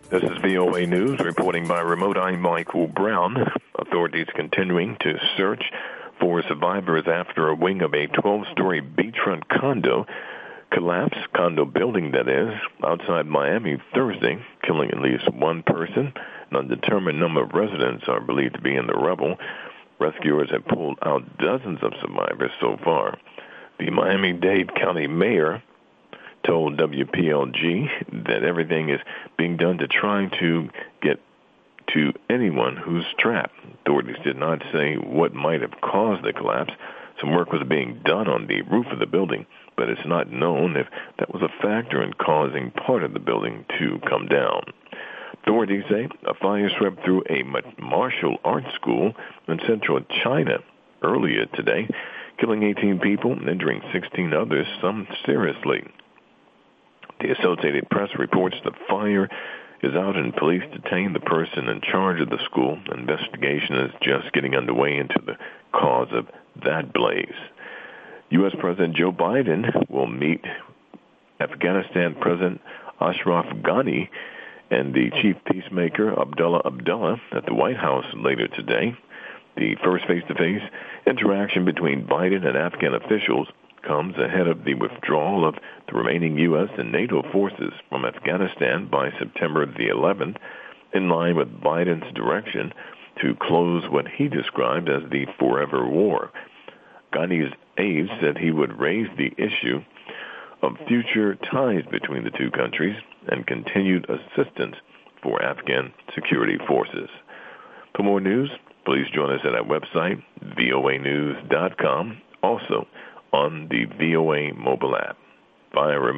This is VOA News reporting by remote. I'm Michael Brown. Authorities continuing to search for survivors after a wing of a 12-story beachfront condo building that is, outside Miami Thursday, killing at least one person. An undetermined number of residents are believed to be in the rubble. Rescuers have pulled out dozens of survivors so far. The Miami-Dade County mayor told WPLG that everything is being done to try to get to anyone who's trapped. Authorities did not say what might have caused the collapse. Some work was being done on the roof of the building, but it's not known if that was a factor in causing part of the building to come down. Authorities say a fire swept through a martial arts school in central China earlier today, killing 18 people and injuring 16 others, some seriously. The Associated Press reports the fire is out and police detained the person in charge of the school. Investigation is just getting underway into the cause of that blaze. U.S. President Joe Biden will meet Afghanistan President Ashraf Ghani and the chief peacemaker Abdullah Abdullah at the White House later today. The first face-to-face interaction between Biden and Afghan officials comes ahead of the withdrawal of the remaining U.S. and NATO forces from Afghanistan by September the 11th, in line with Biden's direction to close what he described as the forever war. Ghani's aides said he would raise the issue of future ties between the two countries and continued assistance for Afghan security forces. For more news, please join us at our website, voanews.com, also on the VOA mobile app. Via remote